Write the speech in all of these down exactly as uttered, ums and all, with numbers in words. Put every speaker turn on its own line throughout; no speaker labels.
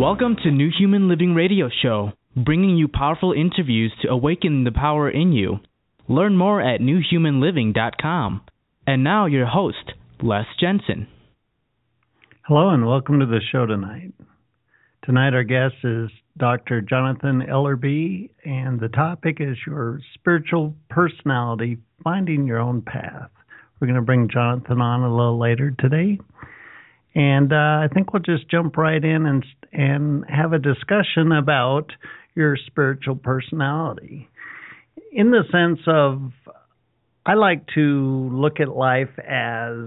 Welcome to New Human Living Radio Show, bringing you powerful interviews to awaken the power in you. Learn more at new human living dot com. And now your host, Les Jensen.
Hello and welcome to the show tonight. Tonight our guest is Doctor Jonathan Ellerby, and the topic is your spiritual personality, finding your own path. We're going to bring Jonathan on a little later today. And uh, I think we'll just jump right in and and have a discussion about your spiritual personality. In the sense of, I like to look at life as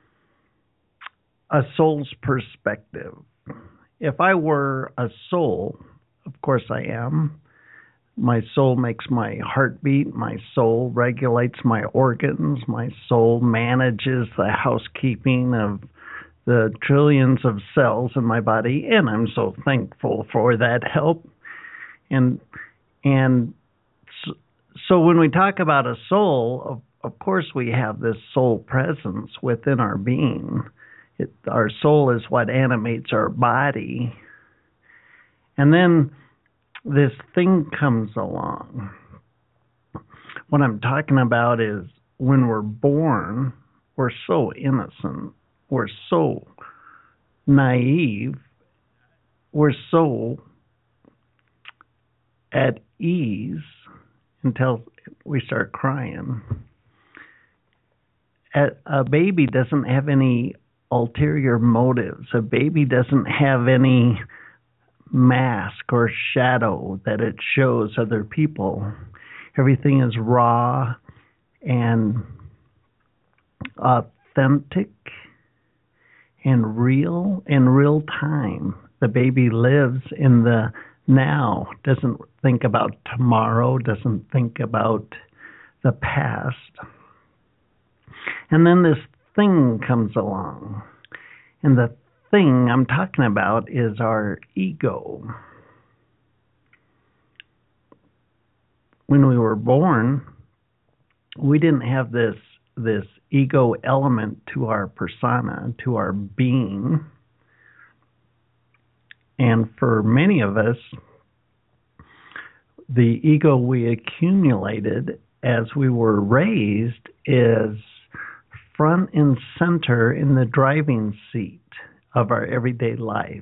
a soul's perspective. If I were a soul, of course I am. My soul makes my heart beat. My soul regulates my organs. My soul manages the housekeeping of the trillions of cells in my body, and I'm so thankful for that help. And and so, so when we talk about a soul, of, of course we have this soul presence within our being. It, our soul is what animates our body. And then this thing comes along. What I'm talking about is when we're born, we're so innocent. We're so naive. We're so at ease until we start crying. A baby doesn't have any ulterior motives. A baby doesn't have any mask or shadow that it shows other people. Everything is raw and authentic and real in real time. The baby lives in the now, doesn't think about tomorrow, doesn't think about the past. And then this thing comes along. And the thing I'm talking about is our ego. When we were born, we didn't have this this ego element to our persona, to our being. And for many of us, the ego we accumulated as we were raised is front and center in the driving seat of our everyday life,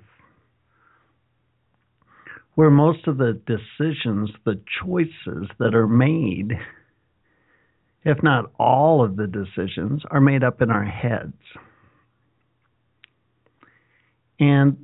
where most of the decisions, the choices that are made, if not all of the decisions, are made up in our heads. And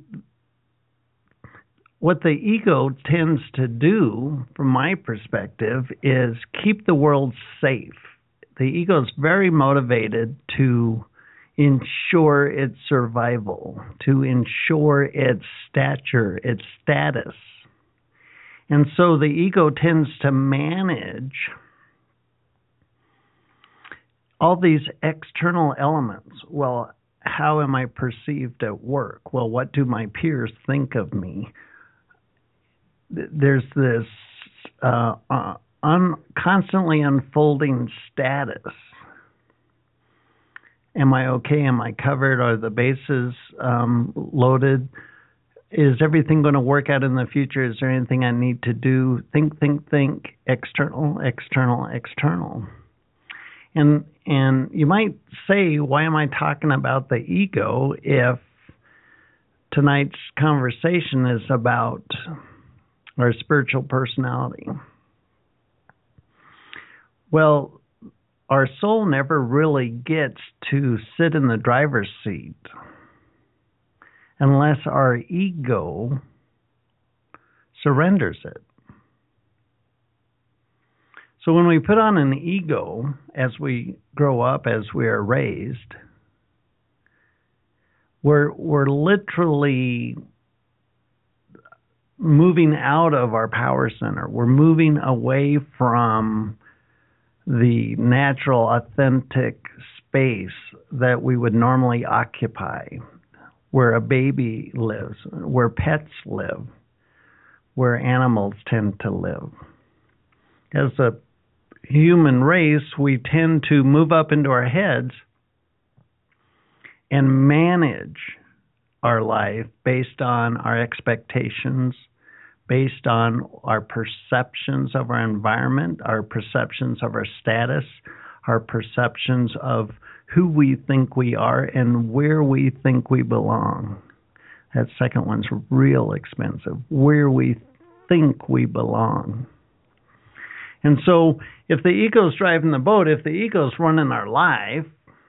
what the ego tends to do, from my perspective, is keep the world safe. The ego is very motivated to ensure its survival, to ensure its stature, its status. And so the ego tends to manage all these external elements. Well, how am I perceived at work? Well, what do my peers think of me? There's this uh, uh, un- constantly unfolding status. Am I okay? Am I covered? Are the bases um, loaded? Is everything going to work out in the future? Is there anything I need to do? Think, think, think. External, external, external. And and you might say, why am I talking about the ego if tonight's conversation is about our spiritual personality? Well, our soul never really gets to sit in the driver's seat unless our ego surrenders it. So when we put on an ego as we grow up, as we are raised, we're we're literally moving out of our power center. We're moving away from the natural, authentic space that we would normally occupy, where a baby lives, where pets live, where animals tend to live. As a human race, we tend to move up into our heads and manage our life based on our expectations, based on our perceptions of our environment, our perceptions of our status, our perceptions of who we think we are and where we think we belong. That second one's real expensive, where we think we belong. And so if the ego's driving the boat, if the ego's running our life,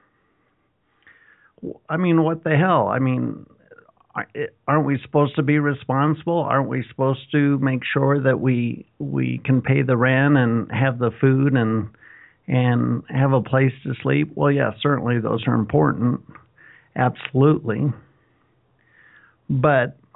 I mean, what the hell? I mean, aren't we supposed to be responsible? Aren't we supposed to make sure that we we can pay the rent and have the food and and have a place to sleep? Well, yeah, certainly those are important. Absolutely. But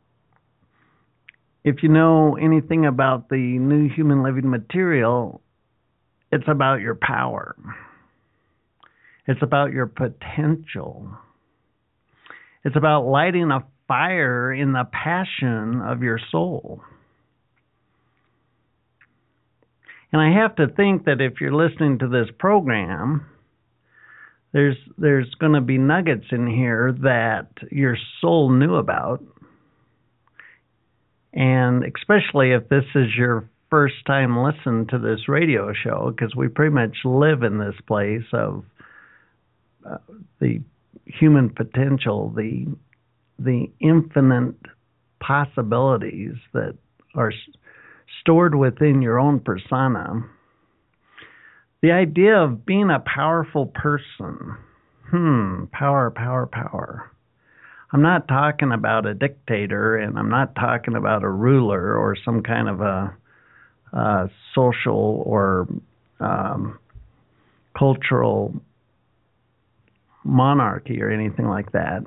if you know anything about the New Human Living material, it's about your power. It's about your potential. It's about lighting a fire in the passion of your soul. And I have to think that if you're listening to this program, there's there's going to be nuggets in here that your soul knew about. And especially if this is your first time listen to this radio show, because we pretty much live in this place of uh, the human potential, the the infinite possibilities that are s- stored within your own persona. The idea of being a powerful person. Hmm, power, power, power. I'm not talking about a dictator, and I'm not talking about a ruler or some kind of a, a social or um, cultural monarchy or anything like that.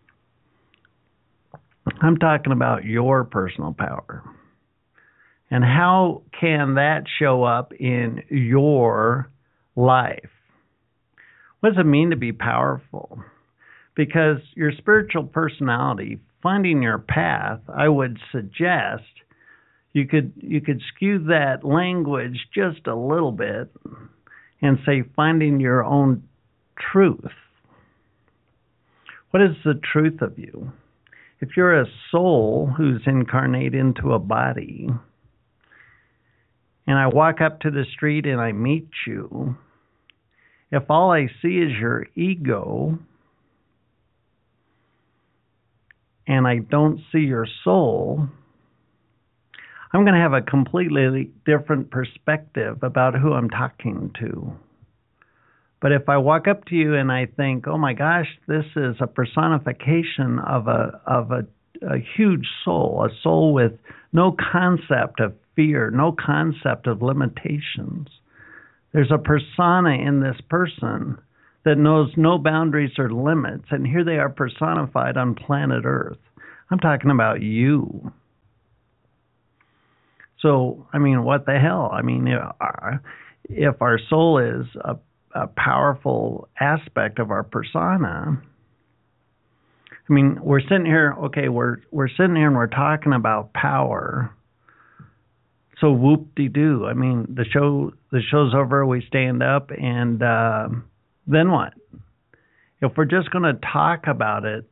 I'm talking about your personal power. And how can that show up in your life? What does it mean to be powerful? Because your spiritual personality, finding your path, I would suggest you could you could skew that language just a little bit and say finding your own truth. What is the truth of you? If you're a soul who's incarnate into a body, and I walk up to the street and I meet you, if all I see is your ego and I don't see your soul, I'm going to have a completely different perspective about who I'm talking to. But if I walk up to you and I think, oh my gosh, this is a personification of a of a, a huge soul, a soul with no concept of fear, no concept of limitations. There's a persona in this person that knows no boundaries or limits, and here they are personified on planet Earth. I'm talking about you. So, I mean, what the hell? I mean, if our, if our soul is a, a powerful aspect of our persona, I mean, we're sitting here, okay, we're we're sitting here and we're talking about power. So whoop-de-doo. I mean, the show the show's over, we stand up, and uh, then what? If we're just going to talk about it,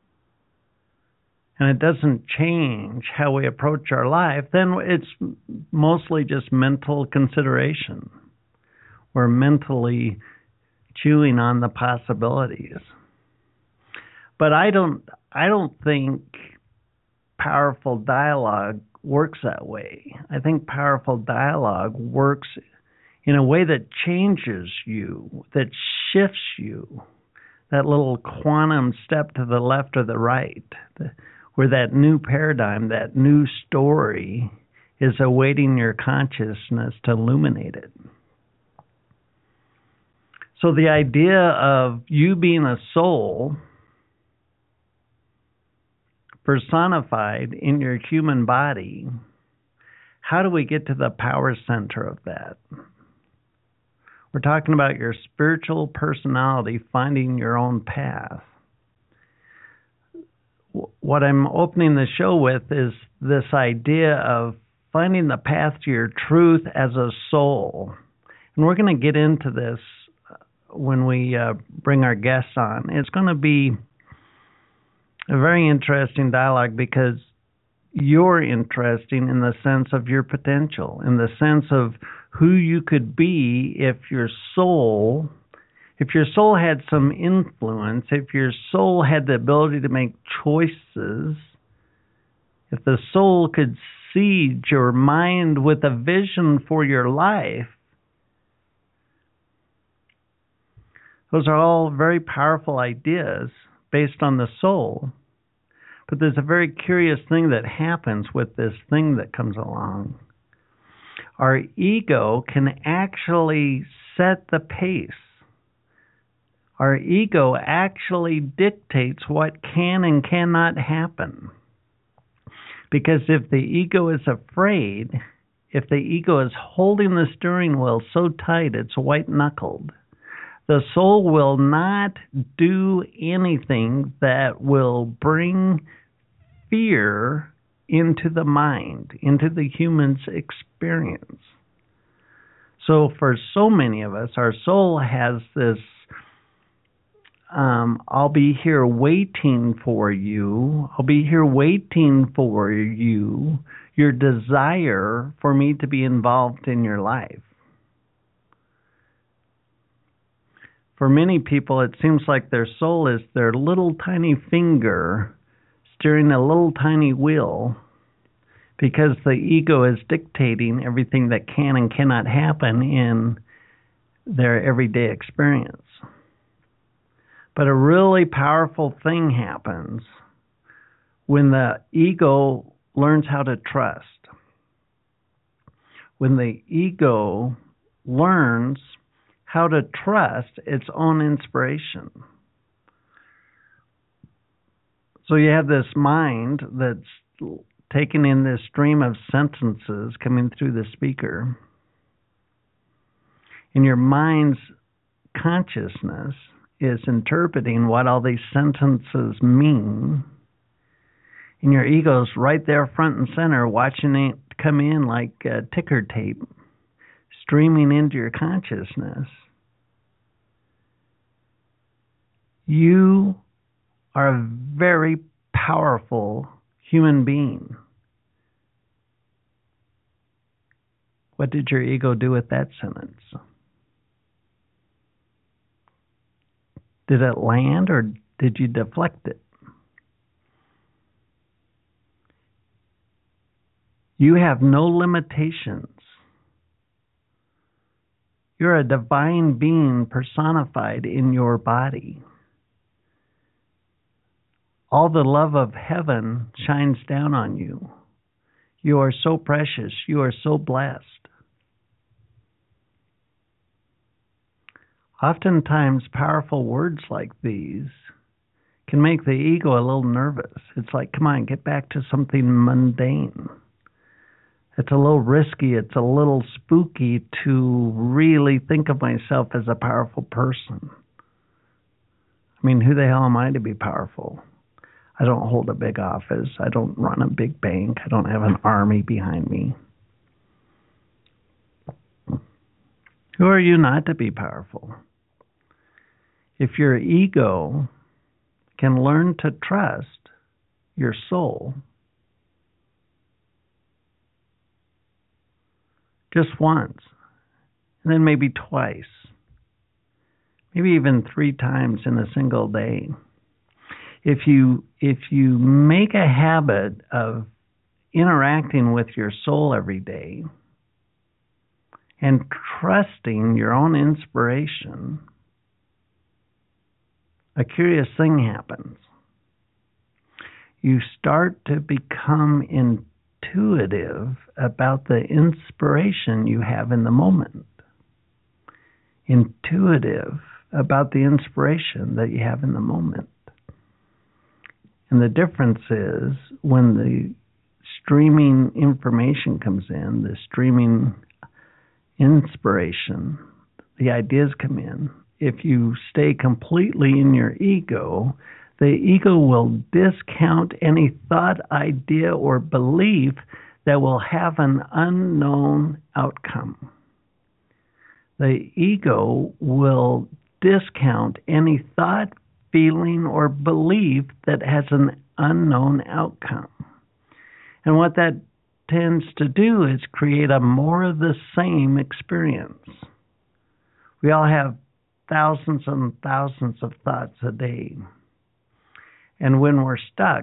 and it doesn't change how we approach our life, then it's mostly just mental consideration. We're mentally chewing on the possibilities. But I don't I don't think powerful dialogue works that way. I think powerful dialogue works in a way that changes you, that shifts you, that little quantum step to the left or the right, the, where that new paradigm, that new story is awaiting your consciousness to illuminate it. So the idea of you being a soul personified in your human body, how do we get to the power center of that? We're talking about your spiritual personality finding your own path. What I'm opening the show with is this idea of finding the path to your truth as a soul. And we're going to get into this when we uh, bring our guests on. It's going to be A very interesting dialogue, because you're interesting in the sense of your potential, in the sense of who you could be if your soul, if your soul had some influence, if your soul had the ability to make choices, if the soul could seed your mind with a vision for your life. Those are all very powerful ideas based on the soul. But there's a very curious thing that happens with this thing that comes along. Our ego can actually set the pace. Our ego actually dictates what can and cannot happen. Because if the ego is afraid, if the ego is holding the steering wheel so tight it's white-knuckled, the soul will not do anything that will bring fear into the mind, into the human's experience. So for so many of us, our soul has this, um, I'll be here waiting for you, I'll be here waiting for you, your desire for me to be involved in your life. For many people, it seems like their soul is their little tiny finger steering a little tiny wheel, because the ego is dictating everything that can and cannot happen in their everyday experience. But a really powerful thing happens when the ego learns how to trust. When the ego learns how to trust its own inspiration. So you have this mind that's taking in this stream of sentences coming through the speaker. And your mind's consciousness is interpreting what all these sentences mean. And your ego's right there front and center watching it come in like uh, ticker tape, streaming into your consciousness. You are a very powerful human being. What did your ego do with that sentence? Did it land or did you deflect it? You have no limitations. You're a divine being personified in your body. All the love of heaven shines down on you. You are so precious. You are so blessed. Oftentimes, powerful words like these can make the ego a little nervous. It's like, come on, get back to something mundane. It's a little risky. It's a little spooky to really think of myself as a powerful person. I mean, who the hell am I to be powerful? I don't hold a big office. I don't run a big bank. I don't have an army behind me. Who are you not to be powerful? If your ego can learn to trust your soul just once, and then maybe twice, maybe even three times in a single day, If you if you make a habit of interacting with your soul every day and trusting your own inspiration, a curious thing happens. You start to become intuitive about the inspiration you have in the moment. Intuitive about the inspiration that you have in the moment. And the difference is when the streaming information comes in, the streaming inspiration, the ideas come in. If you stay completely in your ego, the ego will discount any thought, idea, or belief that will have an unknown outcome. The ego will discount any thought, feeling, or belief that has an unknown outcome. And what that tends to do is create a more of the same experience. We all have thousands and thousands of thoughts a day. And when we're stuck,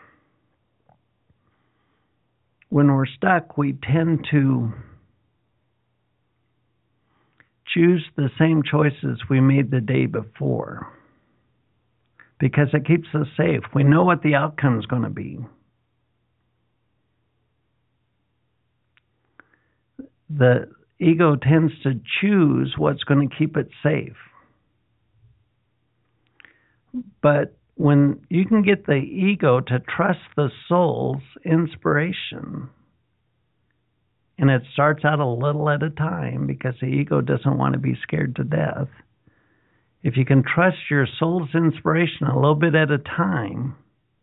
when we're stuck, we tend to choose the same choices we made the day before because it keeps us safe. We know what the outcome is going to be. The ego tends to choose what's going to keep it safe. But when you can get the ego to trust the soul's inspiration, and it starts out a little at a time because the ego doesn't want to be scared to death. If you can trust your soul's inspiration a little bit at a time,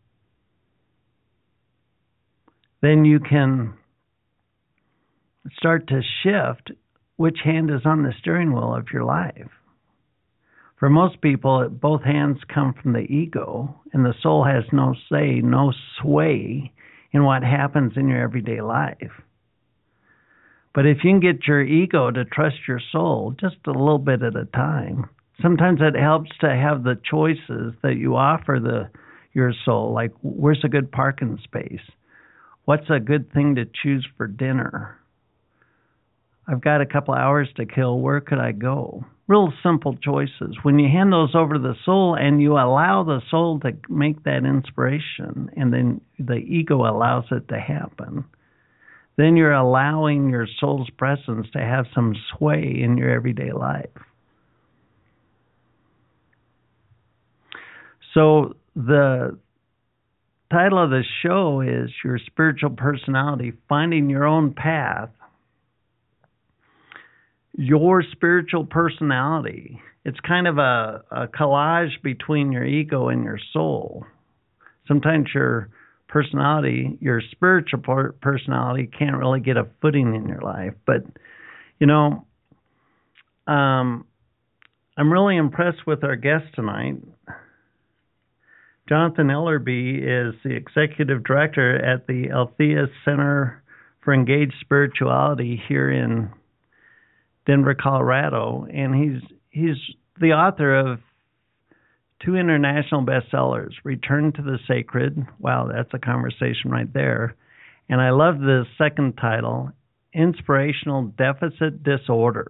then you can start to shift which hand is on the steering wheel of your life. For most people, both hands come from the ego, and the soul has no say, no sway in what happens in your everyday life. But if you can get your ego to trust your soul just a little bit at a time, sometimes it helps to have the choices that you offer the your soul, like where's a good parking space? What's a good thing to choose for dinner? I've got a couple hours to kill. Where could I go? Real simple choices. When you hand those over to the soul and you allow the soul to make that inspiration, and then the ego allows it to happen, then you're allowing your soul's presence to have some sway in your everyday life. So the title of the show is Your Spiritual Personality, Finding Your Own Path. Your spiritual personality. It's kind of a, a collage between your ego and your soul. Sometimes your personality, your spiritual personality can't really get a footing in your life. But, you know, um, I'm really impressed with our guest tonight. Jonathan Ellerby is the executive director at the Althea Center for Engaged Spirituality here in Denver, Colorado, and he's he's the author of two international bestsellers, Return to the Sacred. Wow, that's a conversation right there. And I love the second title, Inspirational Deficit Disorder.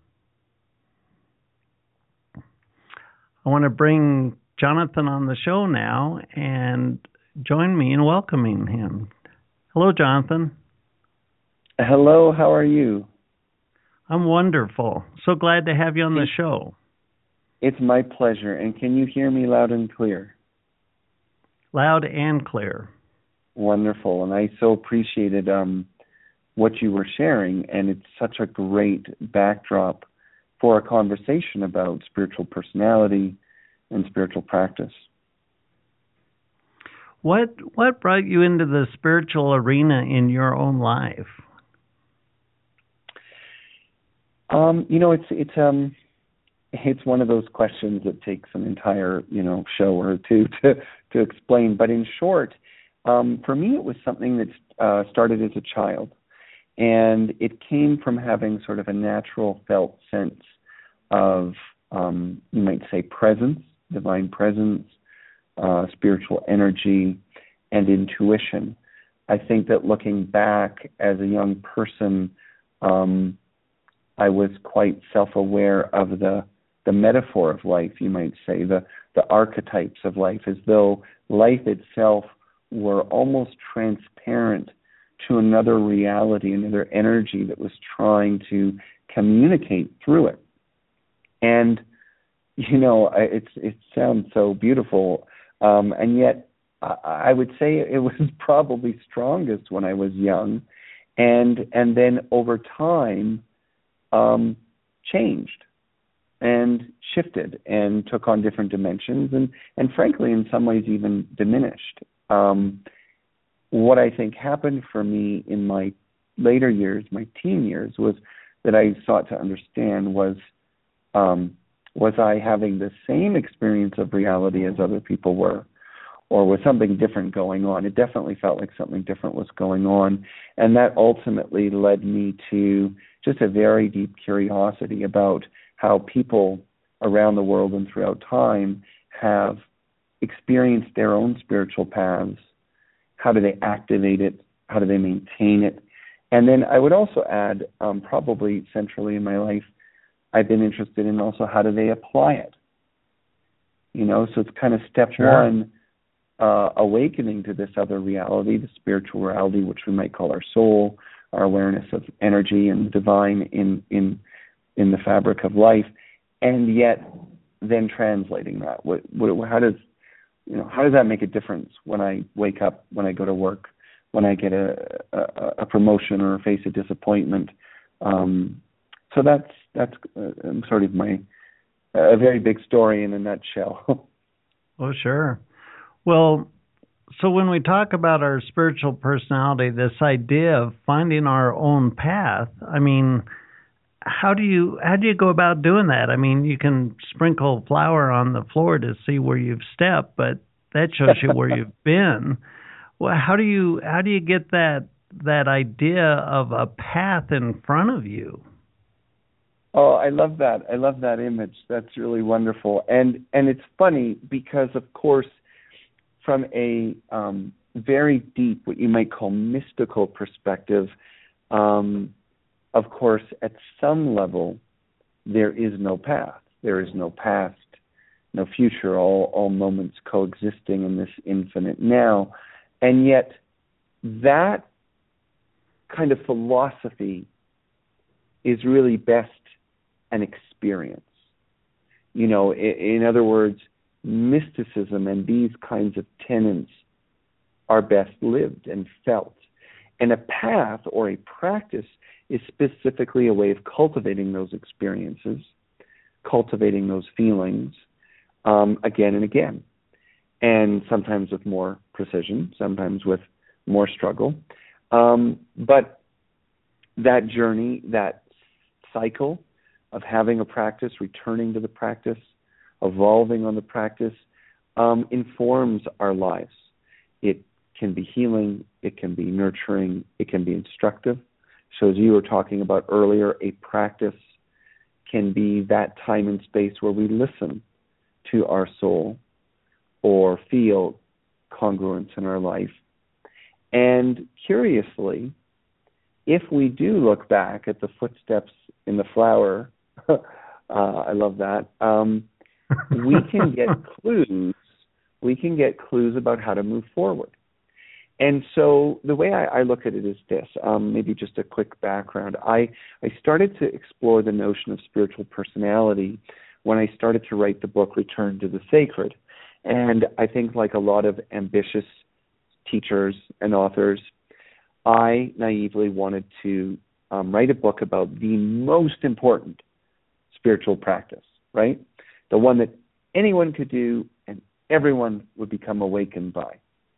I want to bring Jonathan on the show now and join me in welcoming him. Hello, Jonathan.
Hello, how are you?
I'm wonderful. So glad to have you on the show.
It's my pleasure. And can you hear me loud and clear?
Loud and clear.
Wonderful. And I so appreciated um, what you were sharing. And it's such a great backdrop for a conversation about spiritual personality and spiritual practice.
What what brought you into the spiritual arena in your own life?
Um, you know, it's it's um it's one of those questions that takes an entire, you know, show or two to to explain. But in short, um, for me, it was something that uh, started as a child, and it came from having sort of a natural felt sense of, um, you might say, presence, divine presence, uh, spiritual energy, and intuition. I think that looking back as a young person, um, I was quite self-aware of the the metaphor of life, you might say, the, the archetypes of life, as though life itself were almost transparent to another reality, another energy that was trying to communicate through it. And, you know, it's, it sounds so beautiful, um, and yet I, I would say it was probably strongest when I was young, and and then over time, Um, changed and shifted and took on different dimensions and, and frankly, in some ways even diminished. Um, what I think happened for me in my later years, my teen years, was that I sought to understand was um, Was I having the same experience of reality as other people were? Or was something different going on? It definitely felt like something different was going on. And that ultimately led me to just a very deep curiosity about how people around the world and throughout time have experienced their own spiritual paths. How do they activate it? How do they maintain it? And then I would also add, um, probably centrally in my life, I've been interested in also how do they apply it? You know, so it's kind of step
Sure.
one, uh, awakening to this other reality, the spiritual reality, which we might call our soul, our awareness of energy and divine in in in the fabric of life, and yet then translating that. What, what how does you know how does that make a difference when I wake up, when I go to work, when I get a a, a promotion or face a disappointment? Um, so that's that's uh, sort of my a very big story in a nutshell.
Oh, sure. Well, so when we talk about our spiritual personality, this idea of finding our own path, I mean, how do you how do you go about doing that? I mean, you can sprinkle flour on the floor to see where you've stepped, but that shows you where you've been. Well, how do you how do you get that that idea of a path in front of you?
Oh, I love that. I love that image. That's really wonderful. And and it's funny because, of course, from a um, very deep, what you might call mystical perspective, um, of course, at some level, there is no path. There is no past, no future, all, all moments coexisting in this infinite now. And yet, that kind of philosophy is really best an experience. You know, in, in other words, mysticism and these kinds of tenets are best lived and felt. And a path or a practice is specifically a way of cultivating those experiences, cultivating those feelings um, again and again. And sometimes with more precision, sometimes with more struggle. Um, but that journey, that cycle of having a practice, returning to the practice, evolving on the practice, um, informs our lives. It can be healing, it can be nurturing, it can be instructive. So as you were talking about earlier, a practice can be that time and space where we listen to our soul or feel congruence in our life. And curiously, if we do look back at the footsteps in the flower, uh, I love that, um, we can get clues, we can get clues about how to move forward. And so the way I, I look at it is this, um, maybe just a quick background. I, I started to explore the notion of spiritual personality when I started to write the book Return to the Sacred. And I think like a lot of ambitious teachers and authors, I naively wanted to um, write a book about the most important spiritual practice, right? The one that anyone could do and everyone would become awakened by.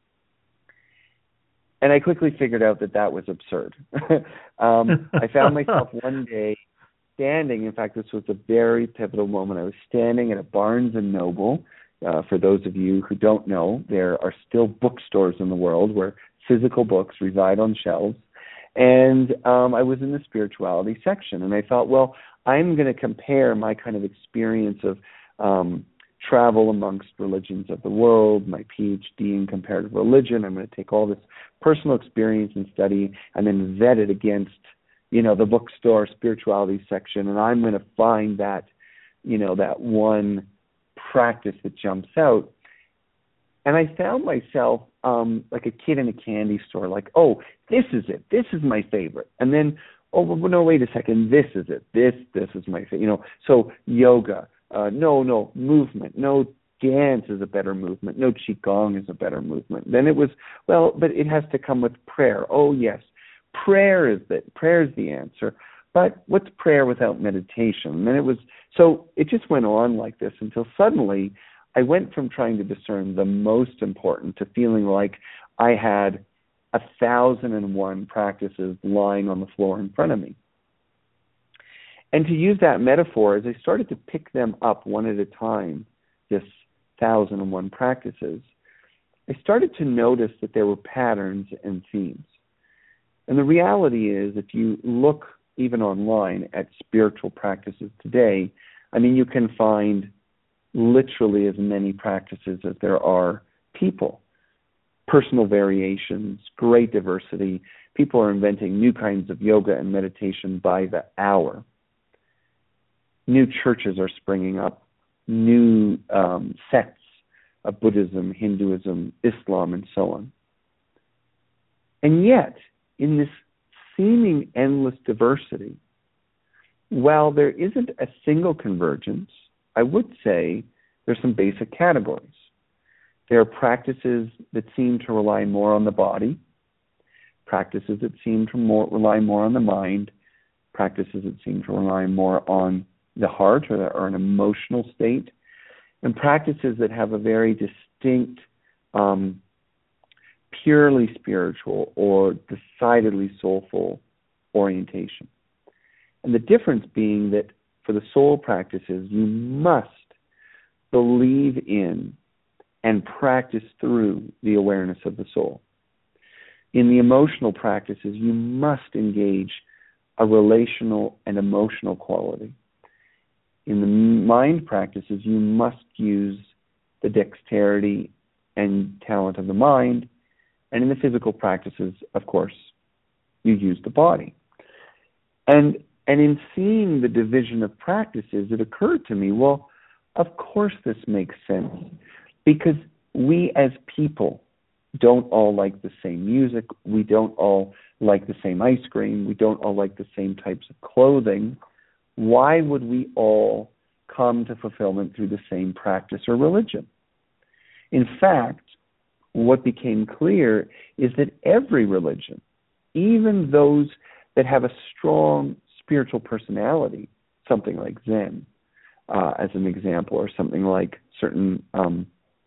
And I quickly figured out that that was absurd. um, I found myself one day standing, in fact, this was a very pivotal moment. I was standing at a Barnes and Noble. Uh, for those of you who don't know, there are still bookstores in the world where physical books reside on shelves. And um, I was in the spirituality section. And I thought, well, I'm going to compare my kind of experience of um, travel amongst religions of the world, my P H D in comparative religion. I'm going to take all this personal experience and study and then vet it against, you know, the bookstore spirituality section. And I'm going to find that, you know, that one practice that jumps out. And I found myself um, like a kid in a candy store, like, oh, this is it. This is my favorite. And then, oh, well, no, wait a second. This is it. This, this is my favorite. You know, so yoga, uh, no, no, movement, no, dance is a better movement. No, qigong is a better movement. Then it was, well, but it has to come with prayer. Oh, yes, prayer is the, prayer is the answer. But what's prayer without meditation? And then it was, so it just went on like this until suddenly I went from trying to discern the most important to feeling like I had a thousand and one practices lying on the floor in front of me. And to use that metaphor, as I started to pick them up one at a time, this thousand and one practices, I started to notice that there were patterns and themes. And the reality is, if you look even online at spiritual practices today, I mean, you can find literally as many practices as there are people. Personal variations, great diversity. People are inventing new kinds of yoga and meditation by the hour. New churches are springing up, new um, sects of Buddhism, Hinduism, Islam, and so on. And yet, in this seeming endless diversity, while there isn't a single convergence, I would say there's some basic categories. There are practices that seem to rely more on the body, practices that seem to more, rely more on the mind, practices that seem to rely more on the heart or, or an emotional state, and practices that have a very distinct, um, purely spiritual or decidedly soulful orientation. And the difference being that for the soul practices, you must believe in and practice through the awareness of the soul. In the emotional practices, you must engage a relational and emotional quality. In the mind practices, you must use the dexterity and talent of the mind. And in the physical practices, of course, you use the body. And and in seeing the division of practices, it occurred to me, well, of course this makes sense, because we as people don't all like the same music, we don't all like the same ice cream, we don't all like the same types of clothing. Why would we all come to fulfillment through the same practice or religion? In fact, what became clear is that every religion, even those that have a strong spiritual personality, something like Zen, uh, as an example, or something like certain um,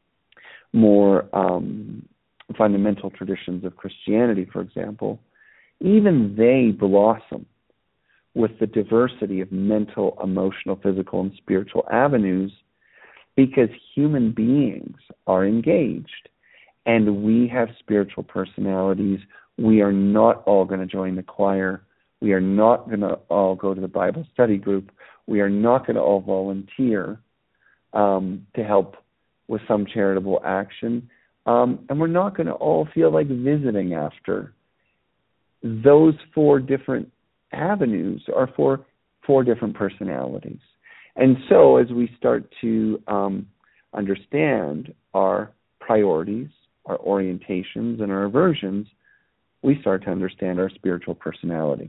more um, fundamental traditions of Christianity, for example, even they blossom with the diversity of mental, emotional, physical, and spiritual avenues, because human beings are engaged and we have spiritual personalities. We are not all going to join the choir. We are not going to all go to the Bible study group. We are not going to all volunteer um, to help with some charitable action. Um, and we're not going to all feel like visiting after. Those four different avenues are for four different personalities. And so as we start to um, understand our priorities, our orientations, and our aversions, we start to understand our spiritual personality.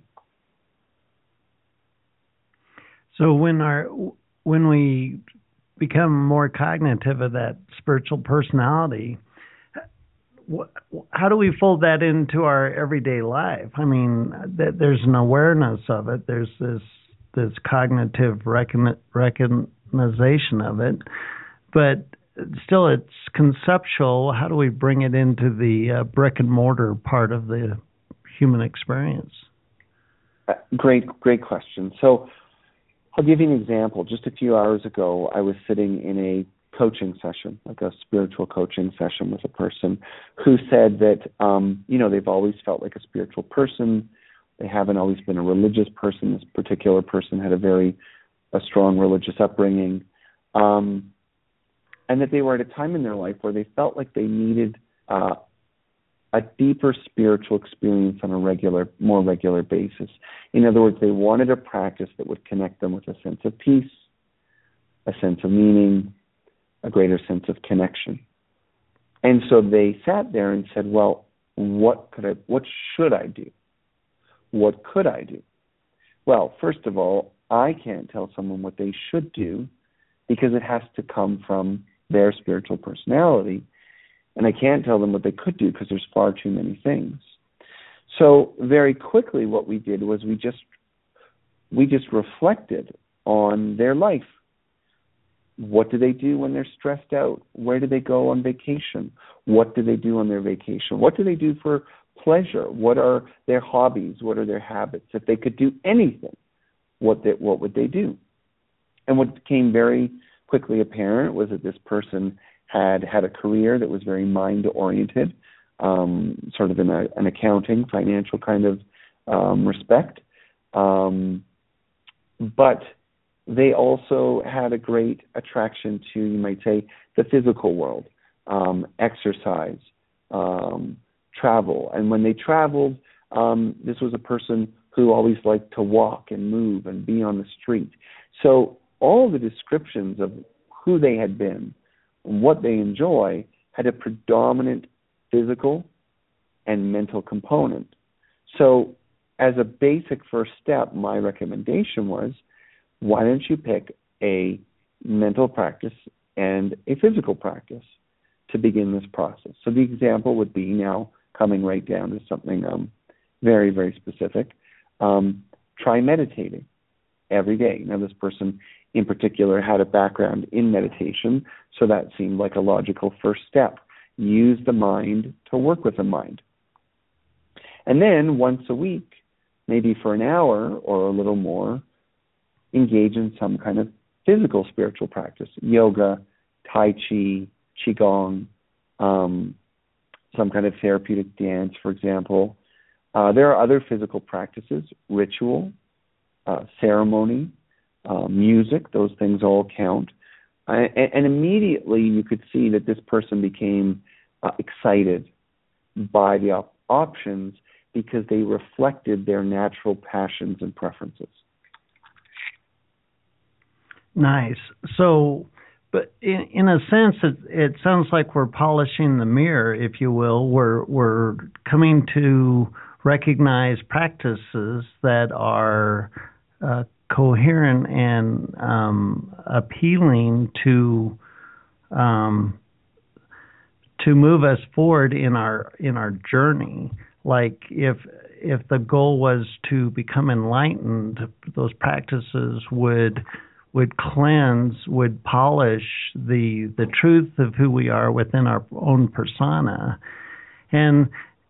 So when our when we become more cognitive of that spiritual personality, how do we fold that into our everyday life? I mean, there's an awareness of it. There's this this cognitive recon, recognition of it, but still it's conceptual. How do we bring it into the uh, brick and mortar part of the human experience?
Uh, great, great question. So I'll give you an example. Just a few hours ago, I was sitting in a coaching session, like a spiritual coaching session with a person who said that, um, you know, they've always felt like a spiritual person. They haven't always been a religious person. This particular person had a very a strong religious upbringing. Um, and that they were at a time in their life where they felt like they needed uh, a deeper spiritual experience on a regular, more regular basis. In other words, they wanted a practice that would connect them with a sense of peace, a sense of meaning, a greater sense of connection. And so they sat there and said, well, what could I, what should I do? What could I do? Well, first of all, I can't tell someone what they should do because it has to come from their spiritual personality. And I can't tell them what they could do because there's far too many things. So very quickly what we did was we just we just reflected on their life. What do they do when they're stressed out? Where do they go on vacation? What do they do on their vacation? What do they do for pleasure? What are their hobbies? What are their habits? If they could do anything, what they, what would they do? And what became very quickly apparent was that this person had had a career that was very mind-oriented, um, sort of in a, an accounting, financial kind of um, respect. Um, but they also had a great attraction to, you might say, the physical world, um, exercise, um, travel. And when they traveled, um, this was a person who always liked to walk and move and be on the street. So all the descriptions of who they had been and what they enjoy had a predominant physical and mental component. So as a basic first step, my recommendation was, why don't you pick a mental practice and a physical practice to begin this process? So the example would be, now coming right down to something um, very, very specific, um, try meditating every day. Now, this person in particular had a background in meditation, so that seemed like a logical first step. Use the mind to work with the mind. And then once a week, maybe for an hour or a little more, engage in some kind of physical spiritual practice, yoga, tai chi, qigong, um, some kind of therapeutic dance, for example. Uh, there are other physical practices, ritual, uh, ceremony, uh, music, those things all count. Uh, and, and immediately you could see that this person became uh, excited by the op- options because they reflected their natural passions and preferences.
Nice. So, but in, in a sense, it, it sounds like we're polishing the mirror, if you will. We're we're coming to recognize practices that are uh, coherent and um, appealing to um, to move us forward in our in our journey. Like if if the goal was to become enlightened, those practices would would cleanse, would polish the the truth of who we are within our own persona. And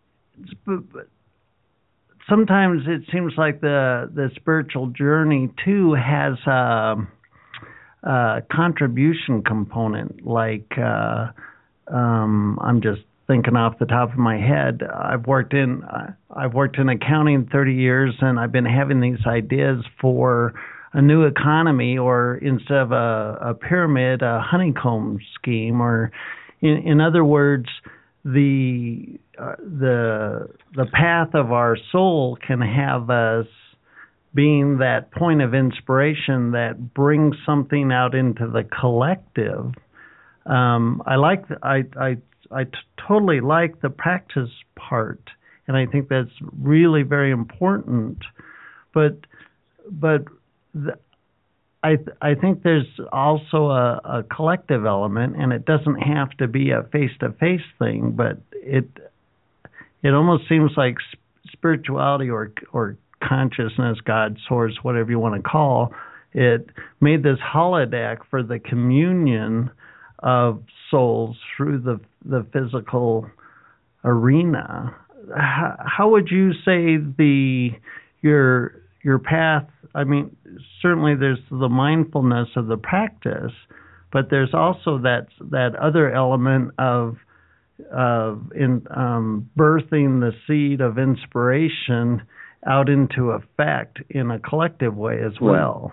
sometimes it seems like the the spiritual journey too has a, a contribution component. Like uh, um, I'm just thinking off the top of my head, I've worked in I've worked in accounting thirty years, and I've been having these ideas for a new economy, or instead of a, a pyramid, a honeycomb scheme, or in, in other words, the uh, the the path of our soul can have us being that point of inspiration that brings something out into the collective. Um, I like I I I t- totally like the practice part, and I think that's really very important. But but The, I th- I think there's also a, a collective element, and it doesn't have to be a face-to-face thing, but it it almost seems like sp- spirituality or or consciousness, God, source, whatever you want to call it, made this holodeck for the communion of souls through the the physical arena. How, how would you say the your your path? I mean, certainly there's the mindfulness of the practice, but there's also that that other element of of in um, birthing the seed of inspiration out into effect in a collective way as well.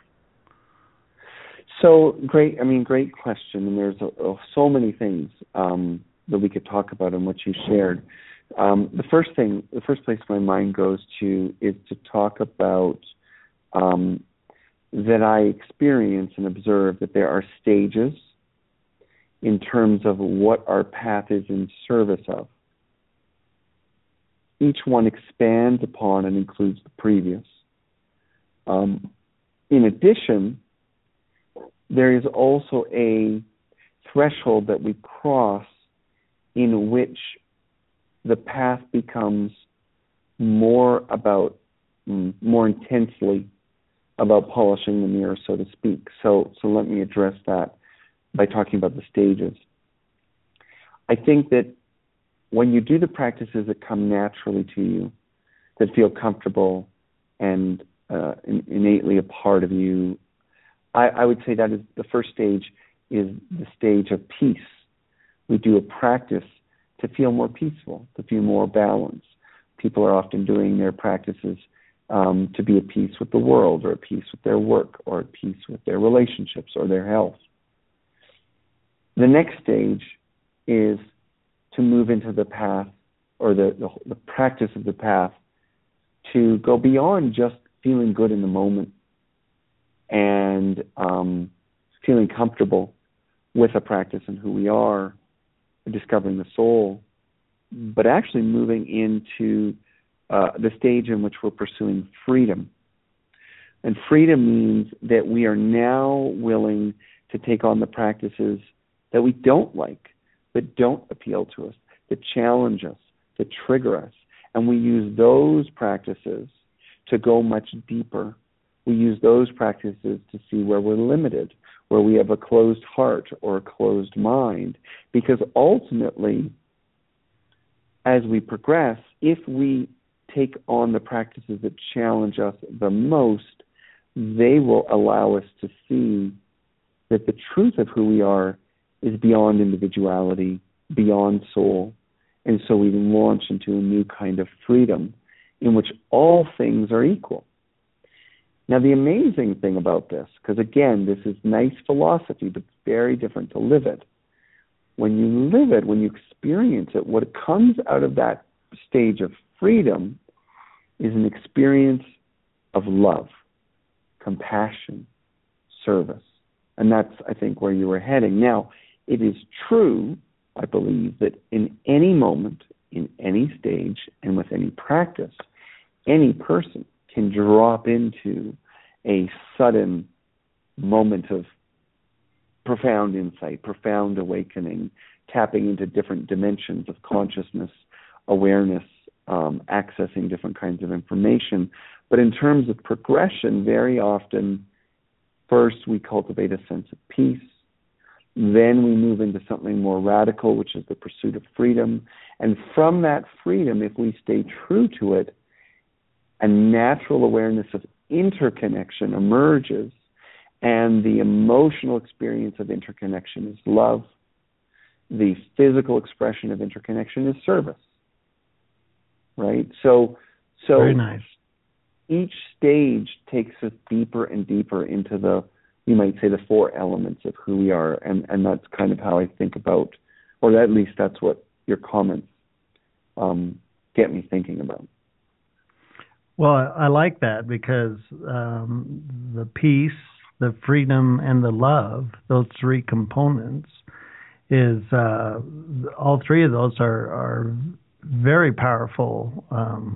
So great. I mean, great question. And there's a, a, so many things um, that we could talk about in what you shared. Um, the first thing, the first place my mind goes to is to talk about Um, that I experience and observe that there are stages in terms of what our path is in service of. Each one expands upon and includes the previous. Um, in addition, there is also a threshold that we cross in which the path becomes more about, more intensely about polishing the mirror, so to speak. So, so let me address that by talking about the stages. I think that when you do the practices that come naturally to you, that feel comfortable and uh, in, innately a part of you. I, I would say that is the first stage is the stage of peace. We do a practice to feel more peaceful, to feel more balanced. People are often doing their practices um, to be at peace with the world, or at peace with their work, or at peace with their relationships or their health. The next stage is to move into the path, or the, the, the practice of the path, to go beyond just feeling good in the moment and um, feeling comfortable with a practice and who we are, discovering the soul, but actually moving into uh, the stage in which we're pursuing freedom. And freedom means that we are now willing to take on the practices that we don't like, that don't appeal to us, that challenge us, that trigger us. And we use those practices to go much deeper. We use those practices to see where we're limited, where we have a closed heart or a closed mind. Because ultimately, as we progress, if we take on the practices that challenge us the most, they will allow us to see that the truth of who we are is beyond individuality, beyond soul. And so we launch into a new kind of freedom in which all things are equal. Now, the amazing thing about this, because again, this is nice philosophy, but very different to live it. When you live it, when you experience it, what comes out of that stage of freedom is an experience of love, compassion, service. And that's, I think, where you were heading. Now, it is true, I believe, that in any moment, in any stage, and with any practice, any person can drop into a sudden moment of profound insight, profound awakening, tapping into different dimensions of consciousness, awareness, um, accessing different kinds of information. But in terms of progression, very often, first we cultivate a sense of peace. Then we move into something more radical, which is the pursuit of freedom. And from that freedom, if we stay true to it, a natural awareness of interconnection emerges, and the emotional experience of interconnection is love. The physical expression of interconnection is service. Right? So, so
very nice.
Each stage takes us deeper and deeper into the, you might say, the four elements of who we are, and, and that's kind of how I think about, or at least that's what your comments um, get me thinking about.
Well, I like that because um, the peace, the freedom, and the love, those three components, is uh, all three of those are, are very powerful um,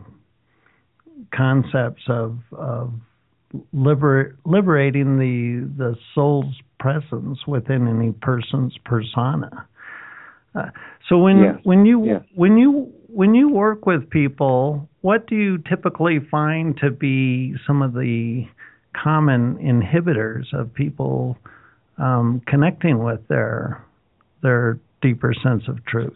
concepts of, of liber- liberating the the soul's presence within any person's persona. Uh, so when
yes.
when you
yes.
when you when you work with people, what do you typically find to be some of the common inhibitors of people um, connecting with their their deeper sense of truth?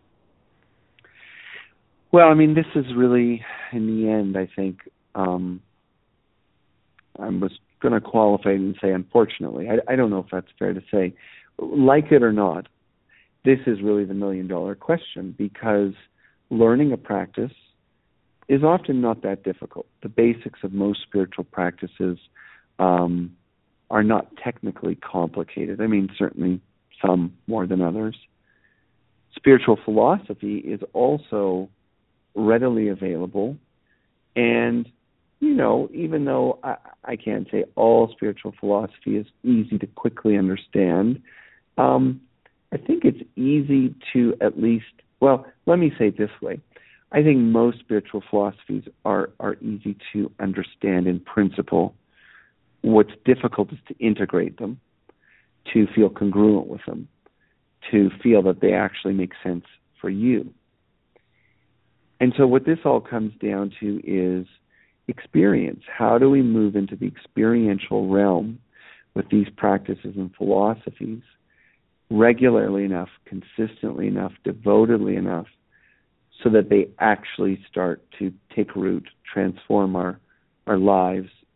Well, I mean, this is really, in the end, I think, um, I was going to qualify and say, unfortunately, I, I don't know if that's fair to say, like it or not, this is really the million-dollar question, because learning a practice is often not that difficult. The basics of most spiritual practices um, are not technically complicated. I mean, certainly some more than others. Spiritual philosophy is also readily available, and, you know, even though I, I can't say all spiritual philosophy is easy to quickly understand, um, I think it's easy to at least, well, let me say it this way. I think most spiritual philosophies are, are easy to understand in principle. What's difficult is to integrate them, to feel congruent with them, to feel that they actually make sense for you. And so what this all comes down to is experience. How do we move into the experiential realm with these practices and philosophies regularly enough, consistently enough, devotedly enough, so that they actually start to take root, transform our, our lives,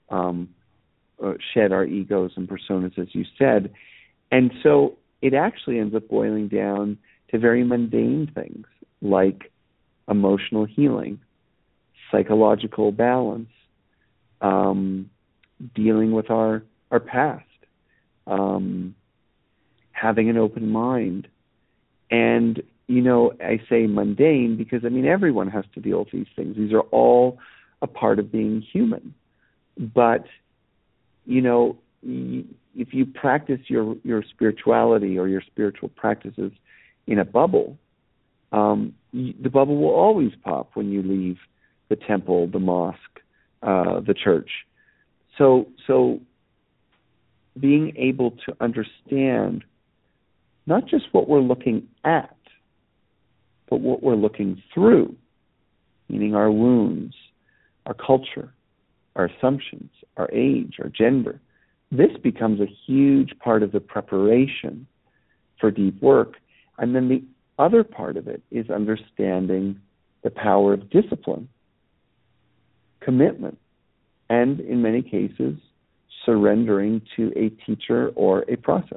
um, uh, shed our egos and personas, as you said. And so it actually ends up boiling down to very mundane things like emotional healing, psychological balance, um, dealing with our, our past, um, having an open mind. And, you know, I say mundane because, I mean, everyone has to deal with these things. These are all a part of being human. But, you know, if you practice your, your spirituality or your spiritual practices in a bubble, um, the bubble will always pop when you leave the temple, the mosque, uh, the church. So, so being able to understand not just what we're looking at, but what we're looking through, meaning our wounds, our culture, our assumptions, our age, our gender. This becomes a huge part of the preparation for deep work. And then the other part of it is understanding the power of discipline, commitment, and in many cases, surrendering to a teacher or a process.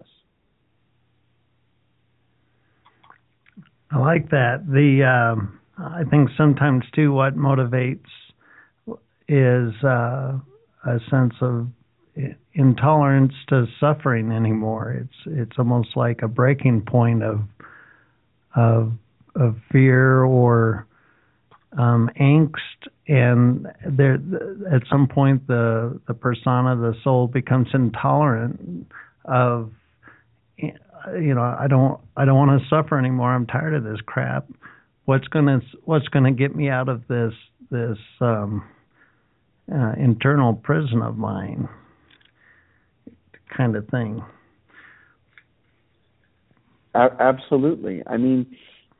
I like that. The um, I think sometimes too what motivates is uh, a sense of intolerance to suffering anymore. It's it's almost like a breaking point of of of fear or um, angst, and there at some point the the persona, the soul, becomes intolerant of, you know, I don't I don't want to suffer anymore. I'm tired of this crap. What's gonna What's gonna get me out of this this um, uh, internal prison of mine, kind of thing.
Absolutely. I mean,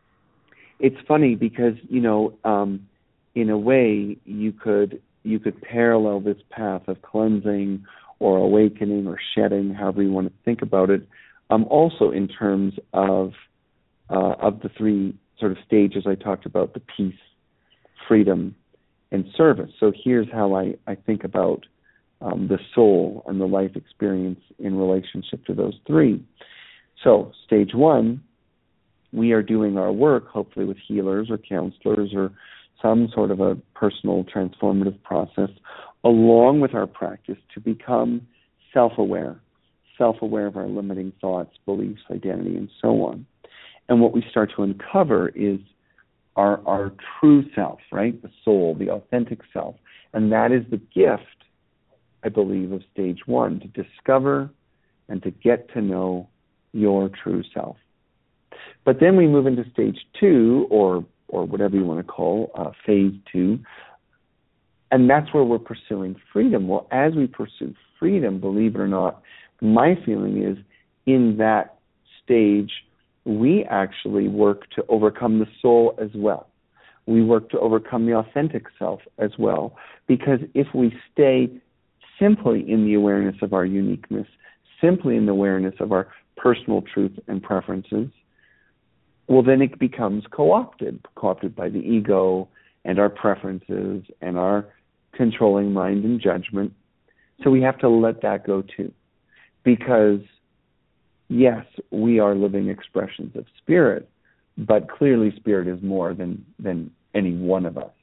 it's funny because, you know, um, in a way, you could you could parallel this path of cleansing or awakening or shedding, however you want to think about it, um, also in terms of uh, of the three sort of stages I talked about: the peace, freedom, and service. So here's how I, I think about um, the soul and the life experience in relationship to those three. So stage one, we are doing our work, hopefully with healers or counselors or some sort of a personal transformative process, along with our practice to become self-aware, self-aware of our limiting thoughts, beliefs, identity, and so on. And what we start to uncover is our, our true self, right? The soul, the authentic self. And that is the gift, I believe, of stage one, to discover and to get to know your true self. But then we move into stage two, or or whatever you want to call uh, phase two, and that's where we're pursuing freedom. Well, as we pursue freedom, believe it or not, my feeling is in that stage, we actually work to overcome the soul as well. We work to overcome the authentic self as well, because if we stay simply in the awareness of our uniqueness, simply in the awareness of our personal truth and preferences, well, then it becomes co-opted, co-opted by the ego and our preferences and our controlling mind and judgment. So we have to let that go too, because yes, we are living expressions of spirit, but clearly spirit is more than, than any one of us.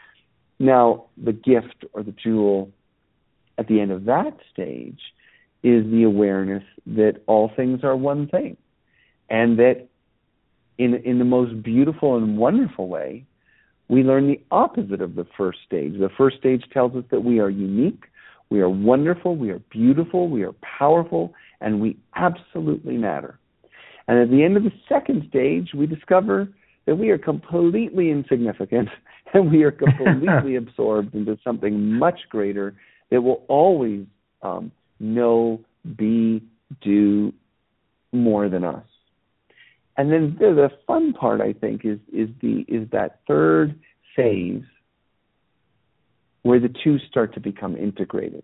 Now, the gift or the jewel at the end of that stage is the awareness that all things are one thing, and that in in the most beautiful and wonderful way, we learn the opposite of the first stage. The first stage tells us that we are unique, we are wonderful, we are beautiful, we are powerful, and we absolutely matter. And at the end of the second stage, we discover that we are completely insignificant and we are completely absorbed into something much greater that will always um, know, be, do more than us. And then the, the fun part, I think, is is the is that third phase where the two start to become integrated.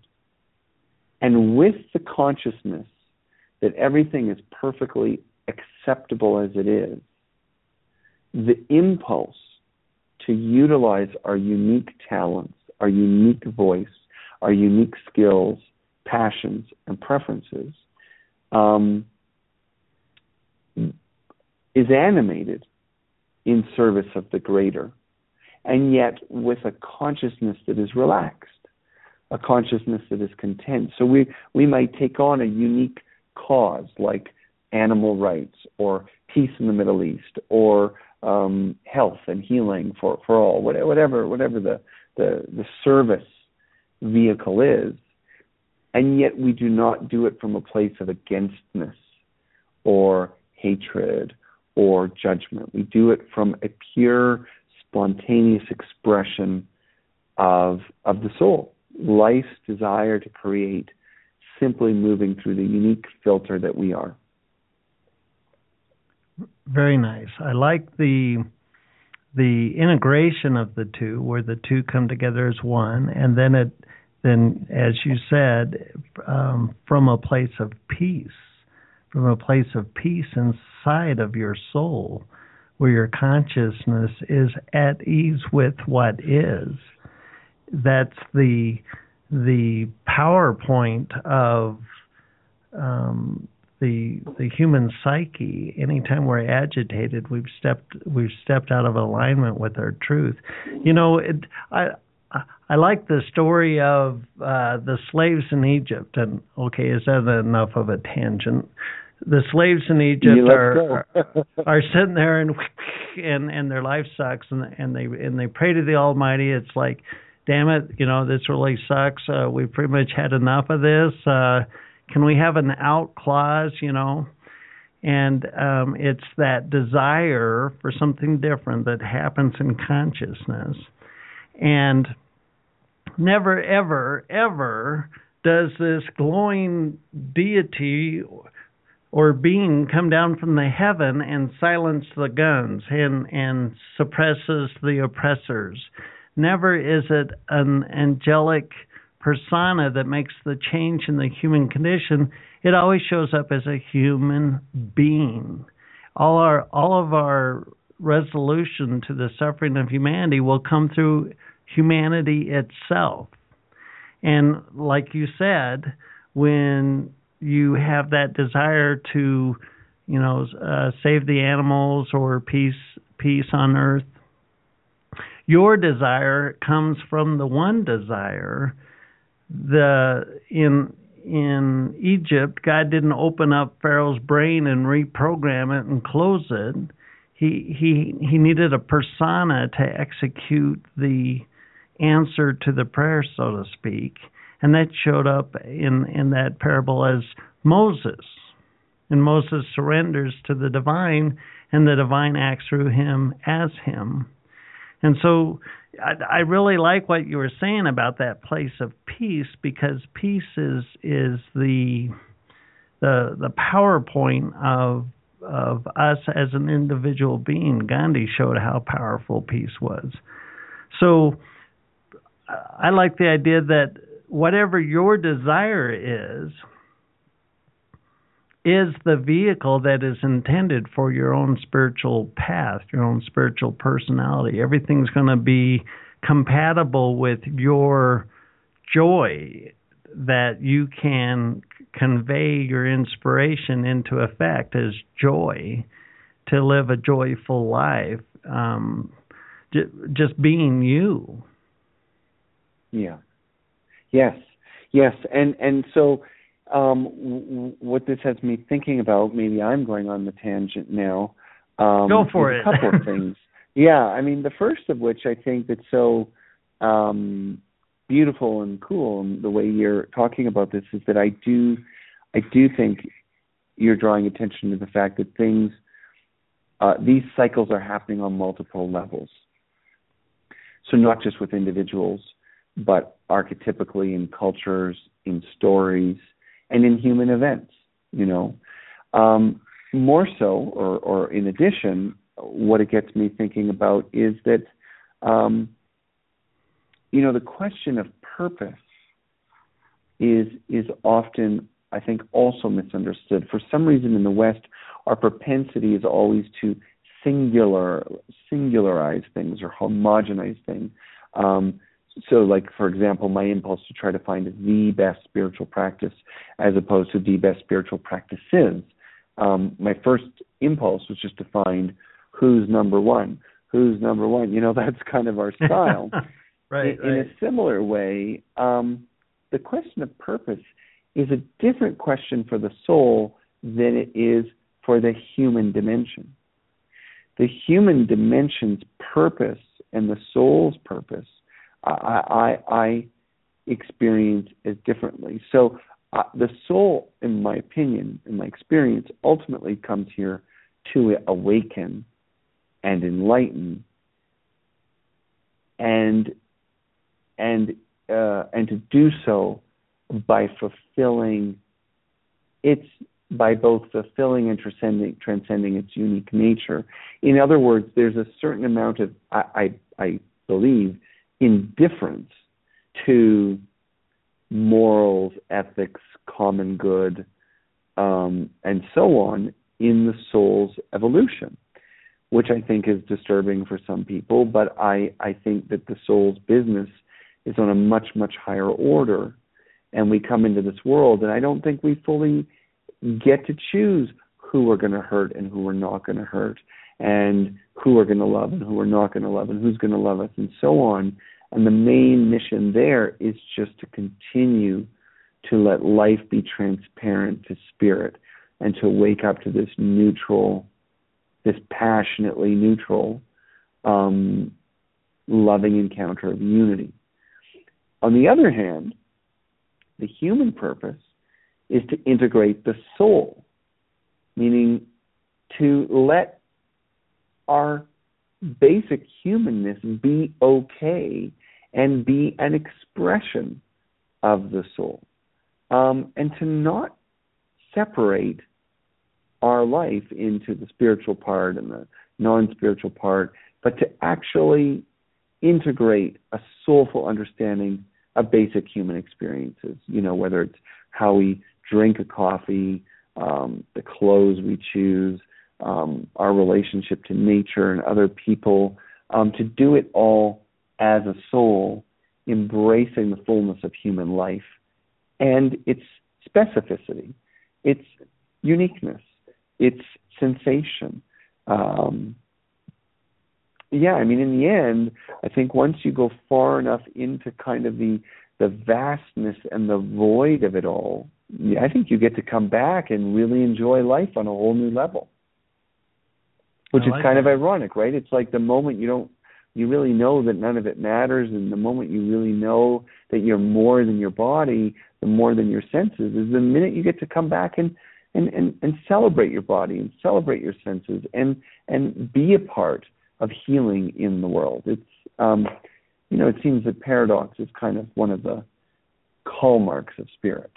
And with the consciousness that everything is perfectly acceptable as it is, the impulse to utilize our unique talents, our unique voice, our unique skills, passions, and preferences, um, is animated in service of the greater, and yet with a consciousness that is relaxed, a consciousness that is content. So we, we might take on a unique cause like animal rights or peace in the Middle East or um, health and healing for, for all, whatever whatever the, the, the service vehicle is, and yet we do not do it from a place of againstness or hatred or judgment. We do it from a pure, spontaneous expression of of the soul, life's desire to create, simply moving through the unique filter that we are.
Very nice. I like the the integration of the two, where the two come together as one, and then it then, as you said, um, from a place of peace, from a place of peace inside of your soul, where your consciousness is at ease with what is. That's the the PowerPoint of um, the the human psyche. Anytime we're agitated, we've stepped we've stepped out of alignment with our truth. You know, it, I. I like the story of uh, the slaves in Egypt. And okay, is that enough of a tangent? The slaves in Egypt
yeah,
are, are are sitting there and and and their life sucks, and and they and they pray to the Almighty. It's like, damn it, you know, this really sucks. Uh, we've pretty much had enough of this. Uh, can we have an out clause? You know. And um, it's that desire for something different that happens in consciousness. And never, ever, ever does this glowing deity or being come down from the heaven and silence the guns and, and suppresses the oppressors. Never is it an angelic persona that makes the change in the human condition. It always shows up as a human being. All our all of our resolution to the suffering of humanity will come through humanity itself. And like you said, when you have that desire to, you know, uh, save the animals or peace peace on earth, your desire comes from the one desire. The in in Egypt, God didn't open up Pharaoh's brain and reprogram it and close it. He he he needed a persona to execute the answer to the prayer, so to speak, and that showed up in in that parable as Moses. And Moses surrenders to the divine, and the divine acts through him as him. And so I, I really like what you were saying about that place of peace, because peace is is the the the PowerPoint of of us as an individual being. Gandhi showed how powerful peace was. So I like the idea that whatever your desire is, is the vehicle that is intended for your own spiritual path, your own spiritual personality. Everything's going to be compatible with your joy, that you can convey your inspiration into effect as joy, to live a joyful life, um, j- just being you.
Yeah. Yes. Yes. And and so um, w- what this has me thinking about, maybe I'm going on the tangent now. Um,
Go for it.
A couple of things. Yeah. I mean, the first of which I think that's so um, beautiful and cool, and the way you're talking about this, is that I do, I do think you're drawing attention to the fact that things, uh, these cycles are happening on multiple levels. So not just with individuals, but archetypically in cultures, in stories, and in human events, you know. Um, more so, or, or in addition, what it gets me thinking about is that, um, you know, the question of purpose is is often, I think, also misunderstood. For some reason in the West, our propensity is always to singular, singularize things or homogenize things. Um, so like, for example, my impulse to try to find the best spiritual practice as opposed to the best spiritual practices. Um, my first impulse was just to find who's number one, who's number one. You know, that's kind of our style.
right,
in,
right.
in a similar way, um, the question of purpose is a different question for the soul than it is for the human dimension. The human dimension's purpose and the soul's purpose, I, I, I experience as differently. So uh, the soul, in my opinion, in my experience, ultimately comes here to awaken and enlighten, and and uh, and to do so by fulfilling its by both fulfilling and transcending, transcending its unique nature. In other words, there's a certain amount of, I, I, I believe, indifference to morals, ethics, common good, um, and so on in the soul's evolution, which I think is disturbing for some people, but I, I think that the soul's business is on a much, much higher order, and we come into this world, and I don't think we fully get to choose who we're going to hurt and who we're not going to hurt, and who we're going to love and who we're not going to love, and who's going to love us, and so on. And the main mission there is just to continue to let life be transparent to spirit and to wake up to this neutral, this passionately neutral, um, loving encounter of unity. On the other hand, the human purpose is to integrate the soul, meaning to let our basic humanness be okay and be an expression of the soul, um, and to not separate our life into the spiritual part and the non-spiritual part, but to actually integrate a soulful understanding of basic human experiences, you know, whether it's how we drink a coffee, um, the clothes we choose, um, our relationship to nature and other people, um, to do it all as a soul, embracing the fullness of human life and its specificity, its uniqueness, its sensation. Um, yeah, I mean, in the end, I think once you go far enough into kind of the the vastness and the void of it all, I think you get to come back and really enjoy life on a whole new level, which is kind of ironic, right? It's like the moment you don't, you really know that none of it matters, and the moment you really know that you're more than your body, the more than your senses, is the minute you get to come back and and, and, and celebrate your body and celebrate your senses and and be a part of healing in the world. It's um, you know, it seems that paradox is kind of one of the hallmarks of spirit.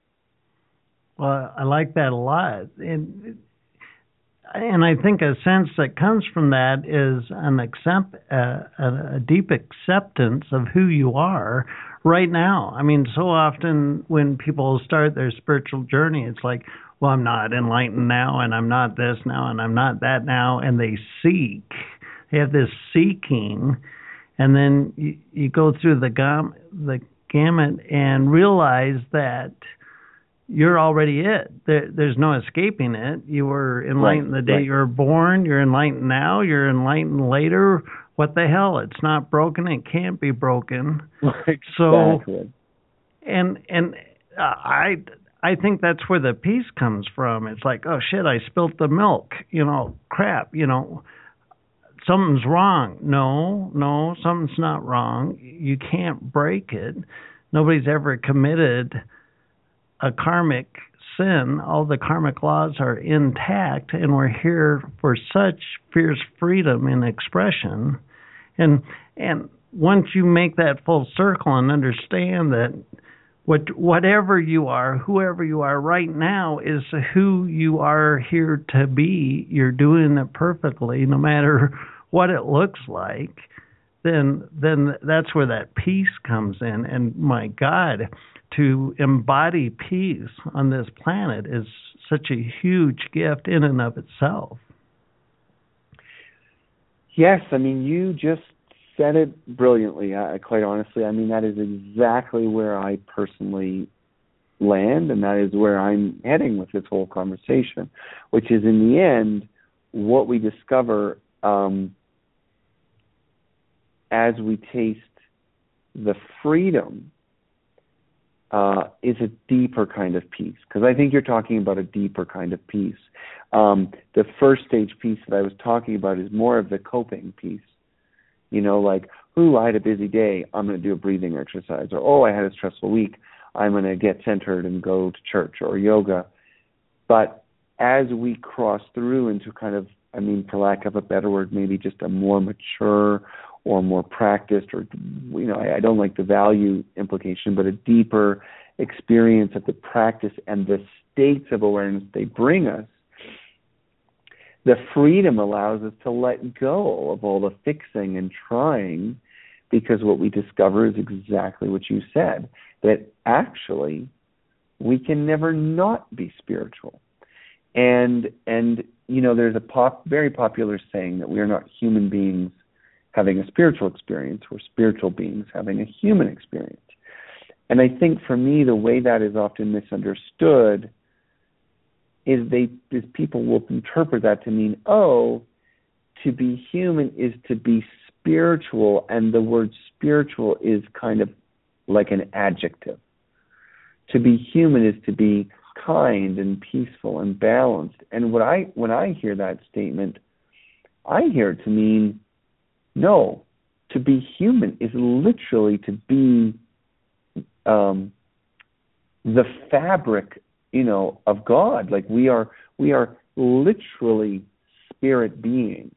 Well, I like that a lot. And, and I think a sense that comes from that is an accept, uh, a, a deep acceptance of who you are right now. I mean, so often when people start their spiritual journey, it's like, well, I'm not enlightened now, and I'm not this now, and I'm not that now, and they seek. They have this seeking. And then you, you go through the, gam- the gamut and realize that you're already it. There, there's no escaping it. You were enlightened right, the day right. you were born. You're enlightened now. You're enlightened later. What the hell? It's not broken. It can't be broken.
Exactly.
So, and and uh, I I think that's where the peace comes from. It's like, oh shit, I spilt the milk. You know, crap. You know. Something's wrong. No, no, something's not wrong. You can't break it. Nobody's ever committed a karmic sin. All the karmic laws are intact, and we're here for such fierce freedom in expression. And and once you make that full circle and understand that what whatever you are, whoever you are right now is who you are here to be, you're doing it perfectly, no matter what it looks like, then then that's where that peace comes in. And my God, to embody peace on this planet is such a huge gift in and of itself.
Yes, I mean, you just said it brilliantly, I, quite honestly. I mean, that is exactly where I personally land, and that is where I'm heading with this whole conversation, which is, in the end, what we discover um, as we taste the freedom uh, is a deeper kind of peace. Because I think you're talking about a deeper kind of peace. Um, the first stage peace that I was talking about is more of the coping piece. You know, like, ooh, I had a busy day, I'm going to do a breathing exercise. Or, oh, I had a stressful week, I'm going to get centered and go to church or yoga. But as we cross through into kind of, I mean, for lack of a better word, maybe just a more mature or more practiced, or, you know, I, I don't like the value implication, but a deeper experience of the practice and the states of awareness they bring us, the freedom allows us to let go of all the fixing and trying, because what we discover is exactly what you said, that actually we can never not be spiritual. And, and you know, there's a pop, very popular saying that we are not human beings having a spiritual experience, we're spiritual beings having a human experience. And I think for me, the way that is often misunderstood is they is people will interpret that to mean, oh, to be human is to be spiritual, and the word spiritual is kind of like an adjective. To be human is to be kind and peaceful and balanced. And what I when I hear that statement, I hear it to mean, no, to be human is literally to be um, the fabric, you know, of God. Like we are, we are literally spirit beings,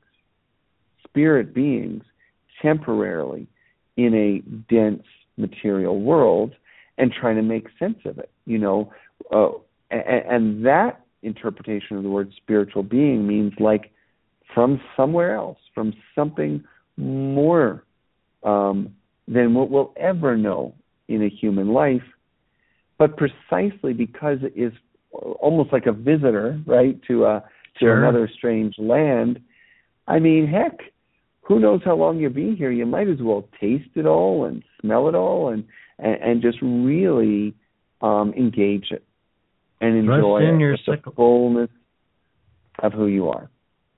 spirit beings temporarily in a dense material world and trying to make sense of it, you know. Uh, and, and that interpretation of the word spiritual being means like from somewhere else, from something more um, than what we'll ever know in a human life, but precisely because it is almost like a visitor, right, to a, to
sure.
another strange land. I mean, heck, who knows how long you'll be here? You might as well taste it all and smell it all and, and, and just really um, engage it and enjoy
Thrust in
it
your
with the
sickle.
fullness of who you are.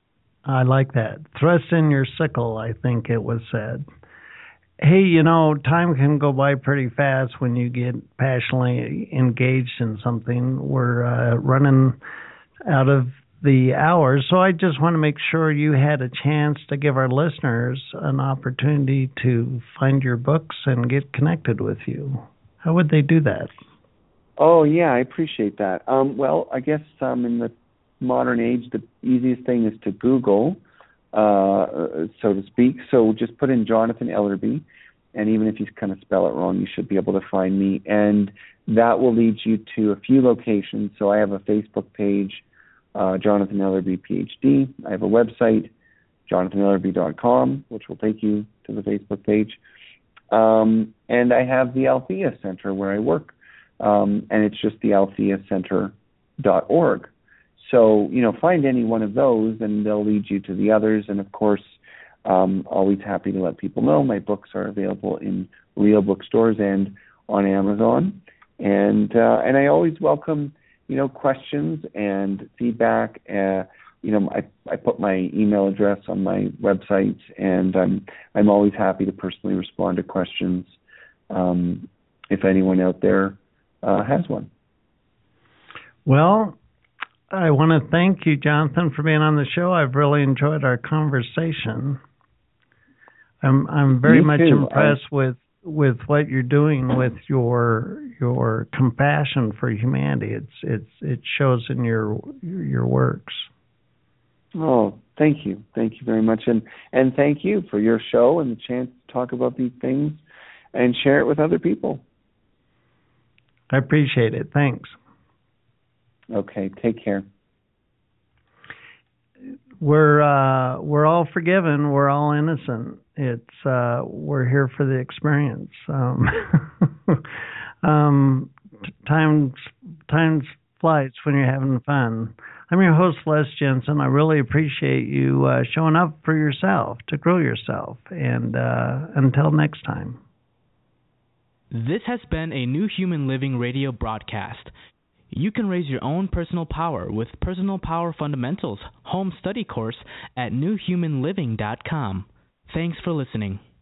I like that. Thrust in your sickle, I think it was said. Hey, you know, time can go by pretty fast when you get passionately engaged in something. We're uh, running out of the hour, so I just want to make sure you had a chance to give our listeners an opportunity to find your books and get connected with you. How would they do that?
Oh, yeah, I appreciate that. Um, well, I guess um, in the modern age, the easiest thing is to Google, uh, so to speak. So just put in Jonathan Ellerby, and even if you kind of spell it wrong, you should be able to find me. And that will lead you to a few locations. So I have a Facebook page, uh, Jonathan Ellerby, P H D. I have a website, jonathan ellerby dot com, which will take you to the Facebook page. Um, and I have the Althea Center where I work, um, and it's just the althea center dot org. So, you know, find any one of those and they'll lead you to the others. And, of course, um, always happy to let people know my books are available in real bookstores and on Amazon. And uh, and I always welcome, you know, questions and feedback. Uh, you know, I, I put my email address on my website, and I'm, I'm always happy to personally respond to questions um, if anyone out there uh, has one.
Well, I want to thank you, Jonathan, for being on the show. I've really enjoyed our conversation. I'm I'm very
Me
much
too.
impressed
I...
with with what you're doing with your your compassion for humanity. It's it's it shows in your your works.
Oh, thank you, thank you very much, and and thank you for your show and the chance to talk about these things and share it with other people.
I appreciate it. Thanks.
Okay, take care.
We're uh, we're all forgiven. We're all innocent. It's uh, we're here for the experience. Um, um, time time flies when you're having fun. I'm your host, Les Jensen. I really appreciate you uh, showing up for yourself, to grow yourself. And uh, until next time.
This has been a New Human Living radio broadcast. You can raise your own personal power with Personal Power Fundamentals home study course at new human living dot com. Thanks for listening.